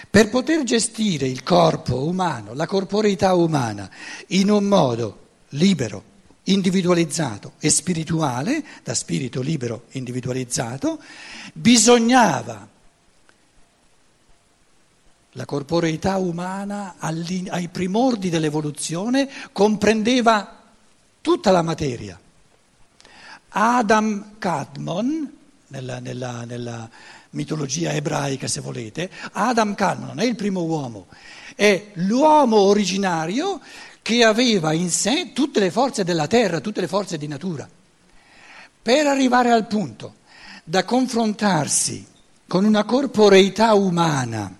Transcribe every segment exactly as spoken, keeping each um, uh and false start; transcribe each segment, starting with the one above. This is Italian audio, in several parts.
Per poter gestire il corpo umano, la corporeità umana, in un modo libero, individualizzato e spirituale, da spirito libero individualizzato, bisognava la corporeità umana ai primordi dell'evoluzione comprendeva tutta la materia. Adam Kadmon, nella, nella, nella mitologia ebraica se volete, Adam Kadmon non è il primo uomo, è l'uomo originario che aveva in sé tutte le forze della terra, tutte le forze di natura. Per arrivare al punto da confrontarsi con una corporeità umana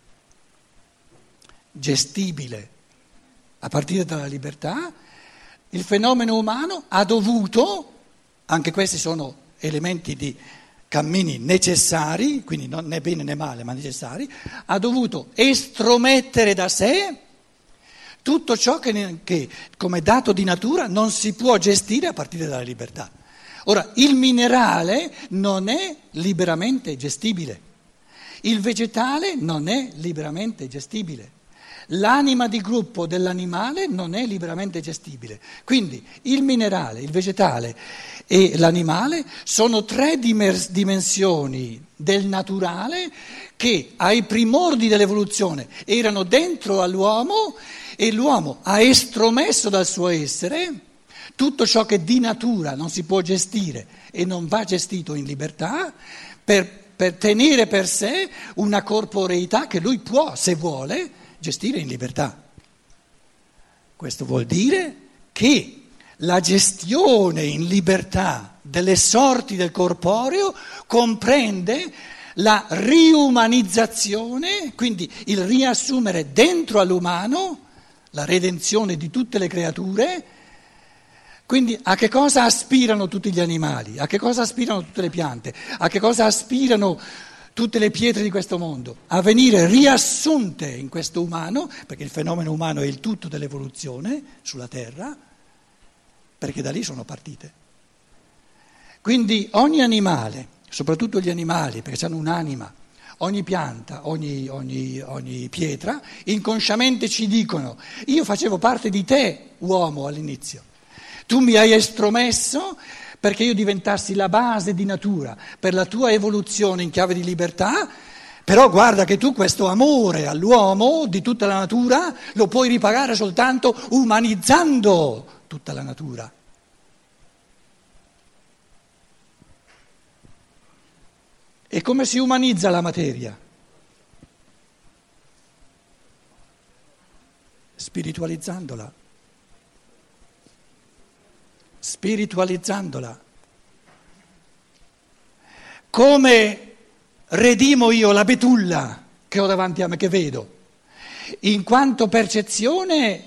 gestibile a partire dalla libertà, il fenomeno umano ha dovuto, anche questi sono elementi di cammini necessari, quindi non né bene né male ma necessari, ha dovuto estromettere da sé tutto ciò che, che come dato di natura non si può gestire a partire dalla libertà. Ora, il minerale non è liberamente gestibile, il vegetale non è liberamente gestibile. L'anima di gruppo dell'animale non è liberamente gestibile. Quindi il minerale, il vegetale e l'animale sono tre dimensioni del naturale che ai primordi dell'evoluzione erano dentro all'uomo e l'uomo ha estromesso dal suo essere tutto ciò che di natura non si può gestire e non va gestito in libertà per, per tenere per sé una corporeità che lui può, se vuole, gestire in libertà. Questo vuol dire che la gestione in libertà delle sorti del corporeo comprende la riumanizzazione, quindi il riassumere dentro all'umano la redenzione di tutte le creature. Quindi a che cosa aspirano tutti gli animali? A che cosa aspirano tutte le piante? A che cosa aspirano tutte le pietre di questo mondo? A venire riassunte in questo umano, perché il fenomeno umano è il tutto dell'evoluzione sulla Terra, perché da lì sono partite. Quindi ogni animale, soprattutto gli animali, perché hanno un'anima, ogni pianta, ogni, ogni, ogni pietra, inconsciamente ci dicono: io facevo parte di te, uomo, all'inizio. Tu mi hai estromesso perché io diventassi la base di natura per la tua evoluzione in chiave di libertà, però guarda che tu questo amore all'uomo di tutta la natura lo puoi ripagare soltanto umanizzando tutta la natura. E come si umanizza la materia? Spiritualizzandola. Spiritualizzandola. Come redimo io la betulla che ho davanti a me, che vedo? In quanto percezione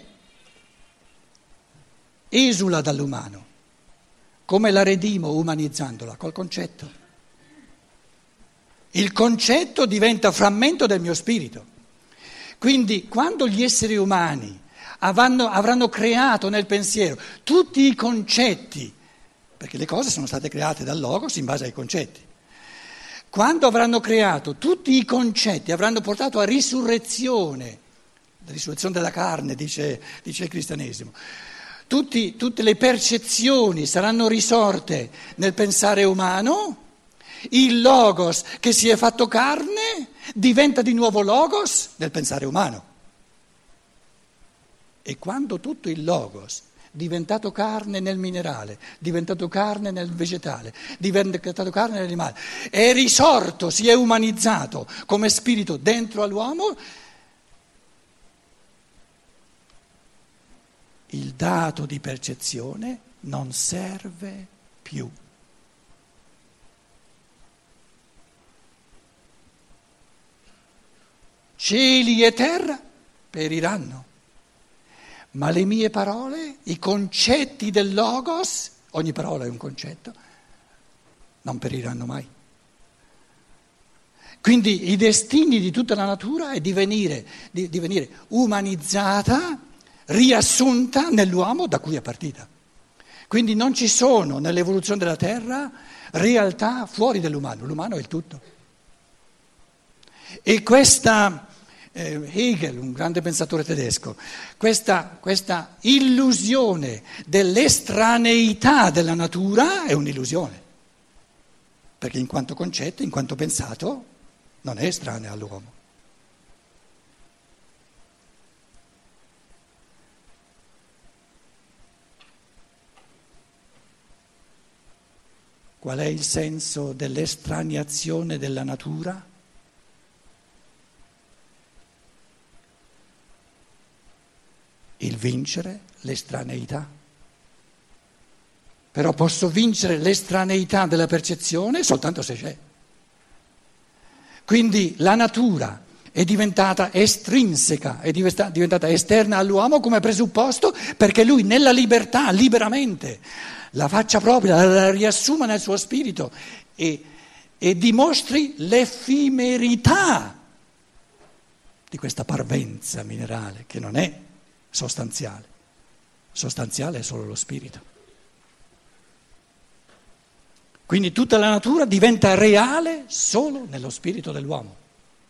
esula dall'umano. Come la redimo umanizzandola? Col concetto. Il concetto diventa frammento del mio spirito. Quindi quando gli esseri umani avranno, avranno creato nel pensiero tutti i concetti, perché le cose sono state create dal Logos in base ai concetti, quando avranno creato tutti i concetti, avranno portato a risurrezione, la risurrezione della carne, dice, dice il cristianesimo, tutti, tutte le percezioni saranno risorte nel pensare umano. Il Logos che si è fatto carne diventa di nuovo Logos nel pensare umano. E quando tutto il Logos, diventato carne nel minerale, diventato carne nel vegetale, diventato carne nell'animale, è risorto, si è umanizzato come spirito dentro all'uomo, il dato di percezione non serve più. Cieli e terra periranno, ma le mie parole, i concetti del Logos, ogni parola è un concetto, non periranno mai. Quindi i destini di tutta la natura è di venire, di, di venire umanizzata, riassunta nell'uomo da cui è partita. Quindi non ci sono nell'evoluzione della terra realtà fuori dell'umano, l'umano è il tutto. E questa, eh, Hegel, un grande pensatore tedesco, questa, questa illusione dell'estraneità della natura è un'illusione, perché in quanto concetto, in quanto pensato, non è estranea all'uomo. Qual è il senso dell'estraniazione della natura? Il vincere l'estraneità. Però posso vincere l'estraneità della percezione soltanto se c'è. Quindi la natura è diventata estrinseca, è diventata esterna all'uomo come presupposto perché lui nella libertà, liberamente, la faccia propria, la riassuma nel suo spirito e, e dimostri l'effimerità di questa parvenza minerale che non è sostanziale. Sostanziale è solo lo spirito. Quindi tutta la natura diventa reale solo nello spirito dell'uomo.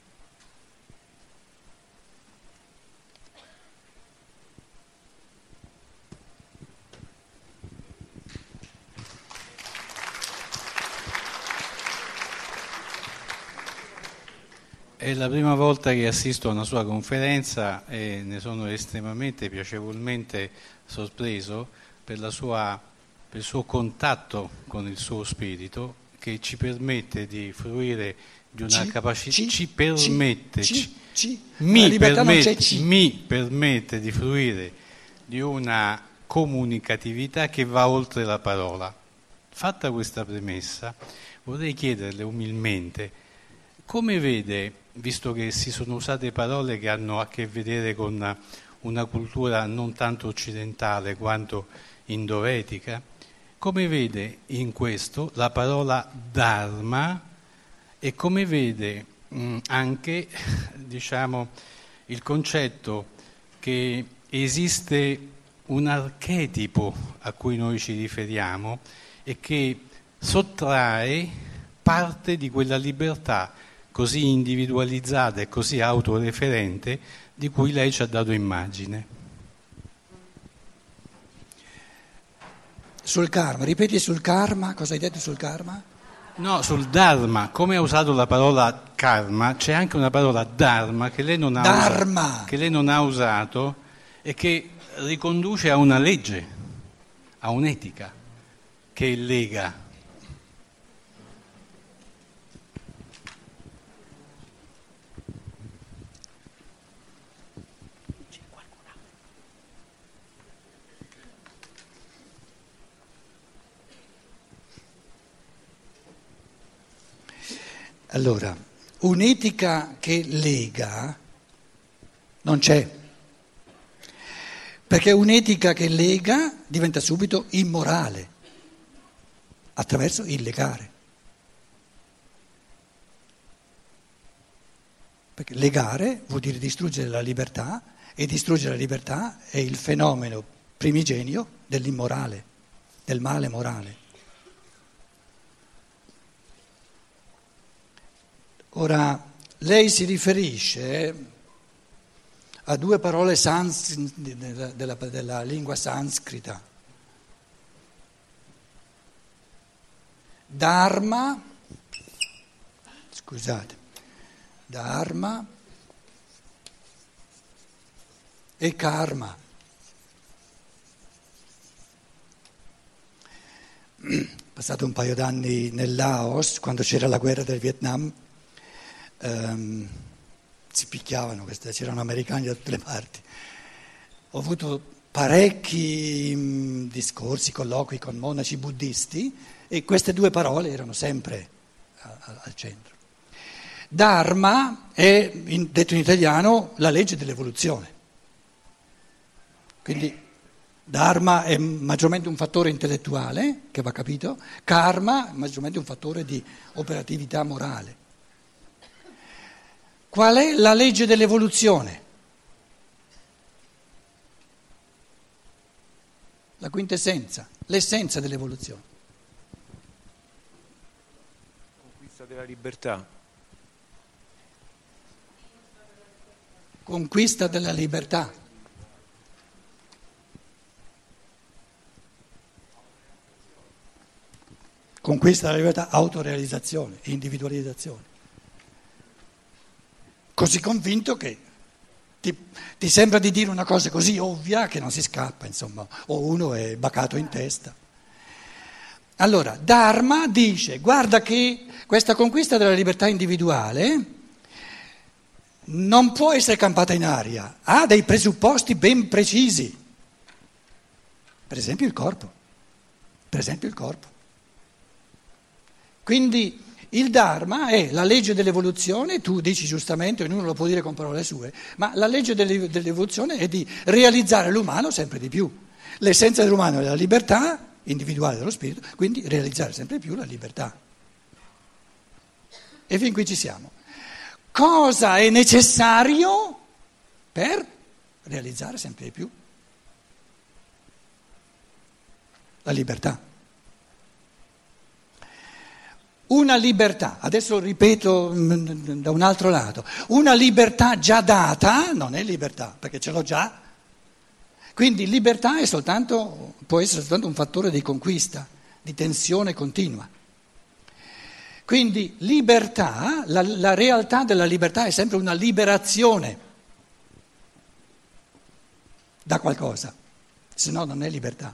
È la prima volta che assisto a una sua conferenza e ne sono estremamente piacevolmente sorpreso per, la sua, per il suo contatto con il suo spirito che ci permette di fruire di una ci, capacità, ci, ci permette, ci, ci, ci, mi, permette mi permette di fruire di una comunicatività che va oltre la parola. Fatta questa premessa, vorrei chiederle umilmente come vede, visto che si sono usate parole che hanno a che vedere con una cultura non tanto occidentale quanto indoetica, come vede in questo la parola Dharma e come vede mh, anche, diciamo, il concetto che esiste un archetipo a cui noi ci riferiamo e che sottrae parte di quella libertà così individualizzata e così autoreferente di cui lei ci ha dato immagine. Sul karma, ripeti sul karma, cosa hai detto sul karma? No, sul dharma, come ha usato la parola karma, c'è anche una parola dharma che lei non ha, Dharma. usato, che lei non ha usato e che riconduce a una legge, a un'etica che lega. Allora, un'etica che lega non c'è, perché un'etica che lega diventa subito immorale, attraverso il legare. Perché legare vuol dire distruggere la libertà e distruggere la libertà è il fenomeno primigenio dell'immorale, del male morale. Ora, lei si riferisce a due parole sans, della, della, della lingua sanscrita. Dharma, scusate, dharma e karma. Passato un paio d'anni nel Laos, quando c'era la guerra del Vietnam, Um, si picchiavano, queste, c'erano americani da tutte le parti. Ho avuto parecchi um, discorsi, colloqui con monaci buddisti e queste due parole erano sempre a, a, al centro. Dharma è, in, detto in italiano, la legge dell'evoluzione. Quindi Dharma è maggiormente un fattore intellettuale, che va capito, karma è maggiormente un fattore di operatività morale. Qual è la legge dell'evoluzione? La quintessenza, l'essenza dell'evoluzione. Conquista della libertà. conquista della libertà. Conquista della libertà, autorealizzazione, individualizzazione. Così convinto che ti, ti sembra di dire una cosa così ovvia che non si scappa, insomma, o uno è bacato in testa. Allora, Dharma dice, guarda che questa conquista della libertà individuale non può essere campata in aria, ha dei presupposti ben precisi. Per esempio il corpo, per esempio il corpo. Quindi il Dharma è la legge dell'evoluzione, tu dici giustamente, ognuno lo può dire con parole sue, ma la legge dell'evoluzione è di realizzare l'umano sempre di più. L'essenza dell'umano è la libertà individuale dello spirito, quindi realizzare sempre più la libertà. E fin qui ci siamo. Cosa è necessario per realizzare sempre di più la libertà? Una libertà, adesso ripeto da un altro lato, una libertà già data non è libertà, perché ce l'ho già. Quindi libertà è soltanto, può essere soltanto un fattore di conquista, di tensione continua. Quindi libertà, la, la realtà della libertà è sempre una liberazione da qualcosa, se no non è libertà.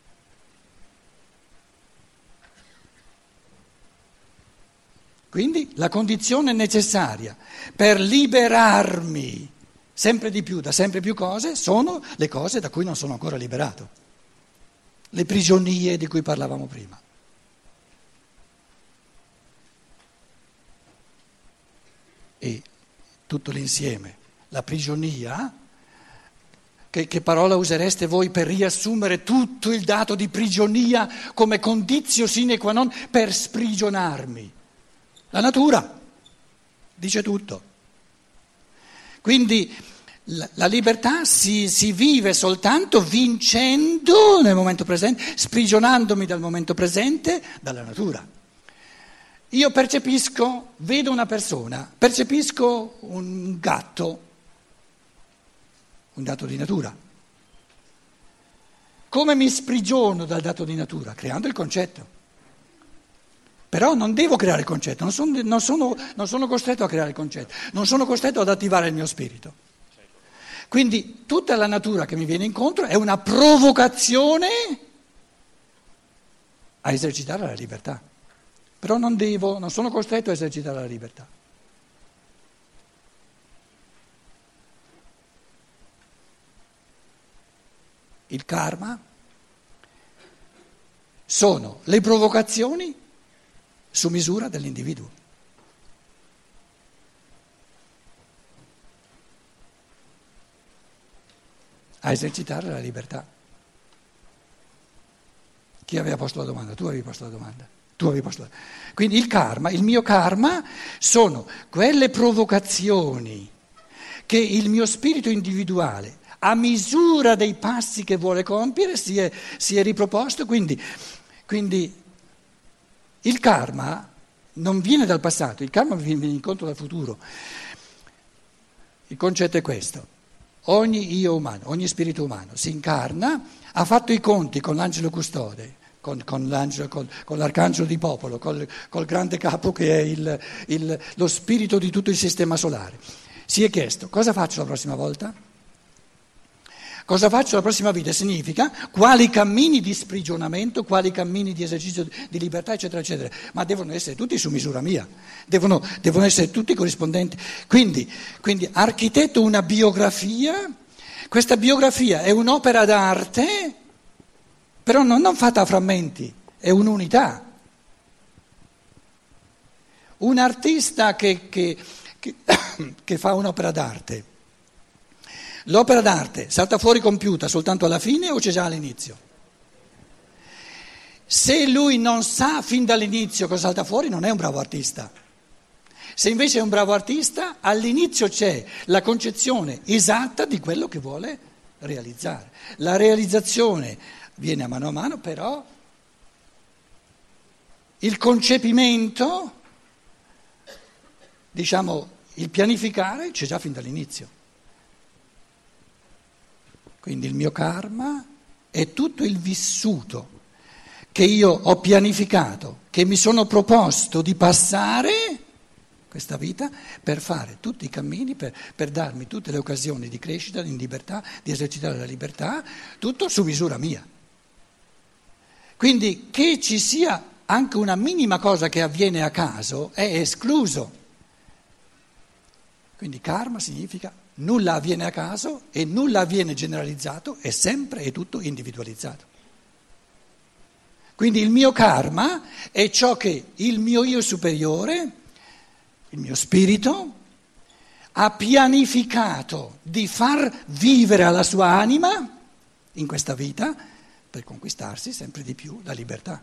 Quindi la condizione necessaria per liberarmi sempre di più da sempre più cose sono le cose da cui non sono ancora liberato, le prigionie di cui parlavamo prima. E tutto l'insieme, la prigionia, che, che parola usereste voi per riassumere tutto il dato di prigionia come condizio sine qua non per sprigionarmi? La natura dice tutto. Quindi la, la libertà si, si vive soltanto vincendo nel momento presente, sprigionandomi dal momento presente, dalla natura. Io percepisco, vedo una persona, percepisco un gatto, un dato di natura. Come mi sprigiono dal dato di natura? Creando il concetto. Però non devo creare il concetto, non sono, non, sono, non sono costretto a creare il concetto, non sono costretto ad attivare il mio spirito. Quindi tutta la natura che mi viene incontro è una provocazione a esercitare la libertà. Però non devo, non sono costretto a esercitare la libertà. Il karma sono le provocazioni su misura dell'individuo. A esercitare la libertà. Chi aveva posto la domanda? Tu avevi posto la domanda. Tu avevi posto la... Quindi il karma, il mio karma, sono quelle provocazioni che il mio spirito individuale, a misura dei passi che vuole compiere, si è, si è riproposto. Quindi, quindi il karma non viene dal passato, il karma viene incontro dal futuro. Il concetto è questo. Ogni io umano, ogni spirito umano si incarna, ha fatto i conti con l'angelo custode, con, con, l'angelo, con, con l'arcangelo di popolo, col, col grande capo che è il, il, lo spirito di tutto il sistema solare. Si è chiesto, cosa faccio la prossima volta? Cosa faccio la prossima vita? Significa quali cammini di sprigionamento, quali cammini di esercizio di libertà, eccetera, eccetera. Ma devono essere tutti su misura mia, devono, devono essere tutti corrispondenti. Quindi, quindi architetto una biografia, questa biografia è un'opera d'arte, però non, non fatta a frammenti, è un'unità. Un artista che, che, che, che fa un'opera d'arte, l'opera d'arte salta fuori compiuta soltanto alla fine o c'è già all'inizio? Se lui non sa fin dall'inizio cosa salta fuori, non è un bravo artista. Se invece è un bravo artista, all'inizio c'è la concezione esatta di quello che vuole realizzare. La realizzazione viene a mano a mano, però il concepimento, diciamo il pianificare, c'è già fin dall'inizio. Quindi il mio karma è tutto il vissuto che io ho pianificato, che mi sono proposto di passare questa vita per fare tutti i cammini, per, per darmi tutte le occasioni di crescita, di libertà, di esercitare la libertà, tutto su misura mia. Quindi che ci sia anche una minima cosa che avviene a caso è escluso. Quindi karma significa nulla avviene a caso e nulla avviene generalizzato, è sempre e tutto individualizzato. Quindi il mio karma è ciò che il mio io superiore, il mio spirito, ha pianificato di far vivere alla sua anima in questa vita per conquistarsi sempre di più la libertà.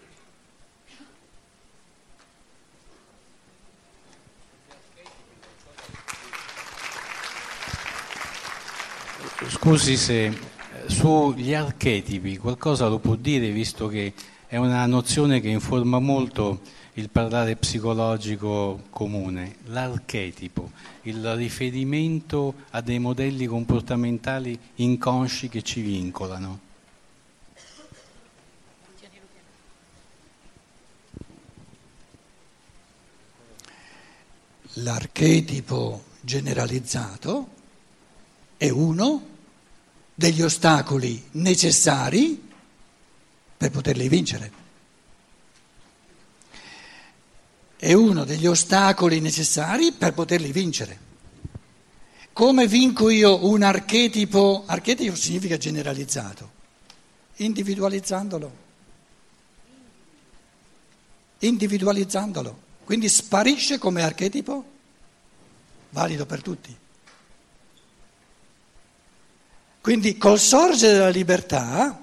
Scusi se sugli archetipi qualcosa lo può dire, visto che è una nozione che informa molto il parlare psicologico comune. L'archetipo, il riferimento a dei modelli comportamentali inconsci che ci vincolano. L'archetipo generalizzato è uno degli ostacoli necessari per poterli vincere. È uno degli ostacoli necessari per poterli vincere. Come vinco io un archetipo? Archetipo significa generalizzato. Individualizzandolo. Individualizzandolo. Quindi sparisce come archetipo, valido per tutti. Quindi col sorgere della libertà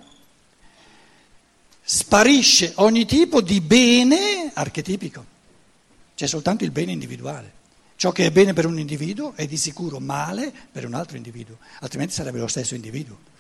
sparisce ogni tipo di bene archetipico, c'è soltanto il bene individuale. Ciò che è bene per un individuo è di sicuro male per un altro individuo, altrimenti sarebbe lo stesso individuo.